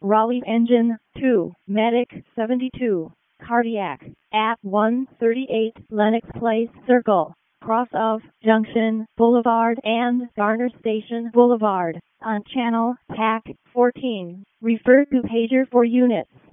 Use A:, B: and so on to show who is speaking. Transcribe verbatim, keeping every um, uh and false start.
A: Raleigh Engine two, Medic seventy-two, Cardiac, at one thirty-eight Lenox Place Circle, cross of Junction Boulevard and Garner Station Boulevard, on channel P A C fourteen. Refer to pager for units.